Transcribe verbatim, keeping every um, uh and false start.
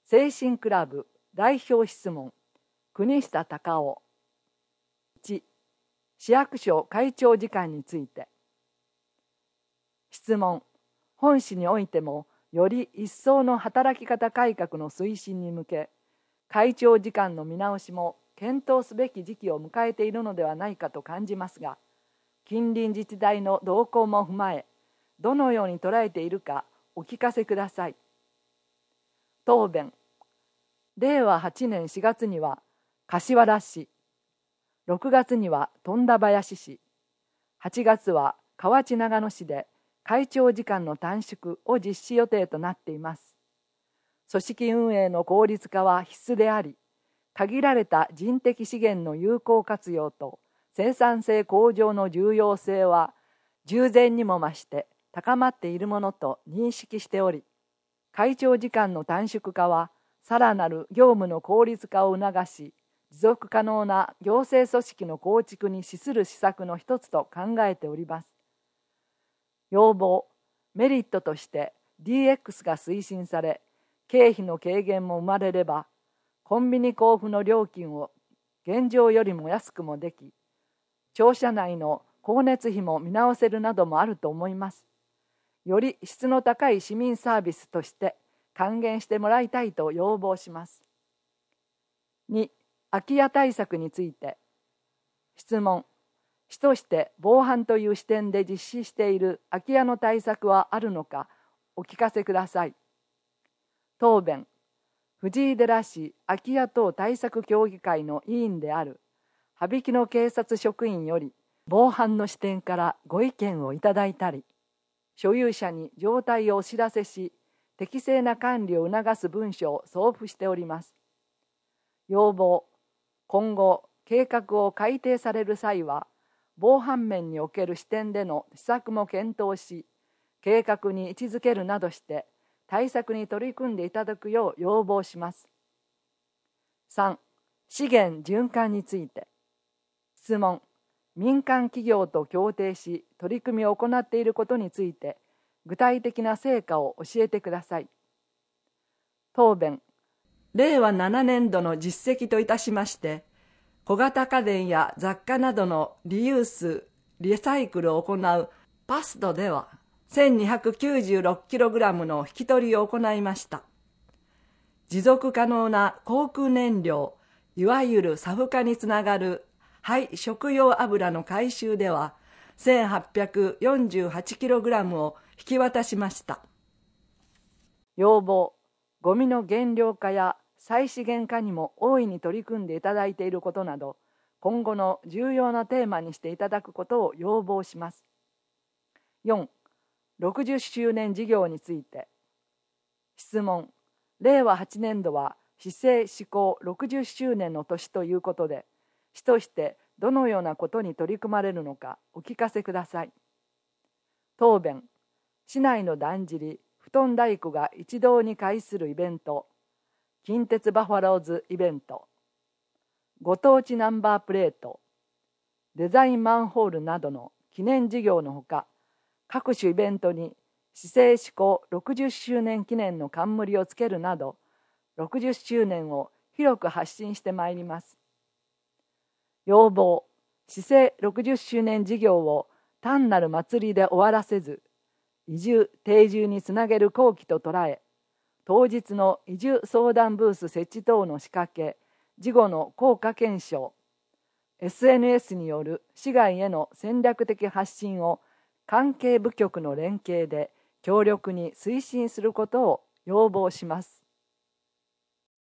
精神クラブ代表質問国下隆夫。いち、市役所会長時間について。質問。本市においてもより一層の働き方改革の推進に向け、会長時間の見直しも検討すべき時期を迎えているのではないかと感じますが、近隣自治体の動向も踏まえ、どのように捉えているかお聞かせください。答弁。れいわはちねんしがつには柏原市、ろくがつには富田林市、はちがつは河内長野市で会長時間の短縮を実施予定となっています。組織運営の効率化は必須であり、限られた人的資源の有効活用と生産性向上の重要性は従前にも増して高まっているものと認識しており、会長時間の短縮化はさらなる業務の効率化を促し、持続可能な行政組織の構築に資する施策の一つと考えております。要望、メリットとして ディーエックス が推進され、経費の軽減も生まれれば、コンビニ交付の料金を現状よりも安くもでき、庁舎内の光熱費も見直せるなどもあると思います。より質の高い市民サービスとして還元してもらいたいと要望します。に、空き家対策について。質問。市として防犯という視点で実施している空き家の対策はあるのかお聞かせください。答弁。藤井寺市空き家等対策協議会の委員である羽曳野警察職員より防犯の視点からご意見をいただいたり、所有者に状態をお知らせし、適正な管理を促す文書を送付しております。要望。今後、計画を改定される際は、防犯面における視点での施策も検討し、計画に位置づけるなどして、対策に取り組んでいただくよう要望します。さん、資源循環について。質問。民間企業と協定し、取り組みを行っていることについて、具体的な成果を教えてください。答弁。れいわななねんどの実績といたしまして、小型家電や雑貨などのリユース・リサイクルを行うパストでは、せんにひゃくきゅうじゅうろくキログラム の引き取りを行いました。持続可能な航空燃料、いわゆるサフ化につながる廃食用油の回収では、せんはっぴゃくよんじゅうはちキログラム を引き渡しました。要望、ゴミの減量化や再資源化にも大いに取り組んでいただいていることなど、今後の重要なテーマにしていただくことを要望します。よん、ろくじゅっしゅうねん事業について。質問。れいわはちねんどは市政施行ろくじゅっしゅうねんの年ということで、市としてどのようなことに取り組まれるのかお聞かせください。答弁。市内のだんじり、布団太鼓が一堂に会するイベント、近鉄バファローズイベント、ご当地ナンバープレート、デザインマンホールなどの記念事業のほか、各種イベントに市政施行ろくじゅっしゅうねん記念の冠をつけるなど、ろくじゅっしゅうねんを広く発信してまいります。要望。市政ろくじゅっしゅうねん事業を単なる祭りで終わらせず、移住・定住につなげる好機と捉え、当日の移住相談ブース設置等の仕掛け、事後の効果検証、エスエヌエス による市外への戦略的発信を関係部局の連携で強力に推進することを要望します。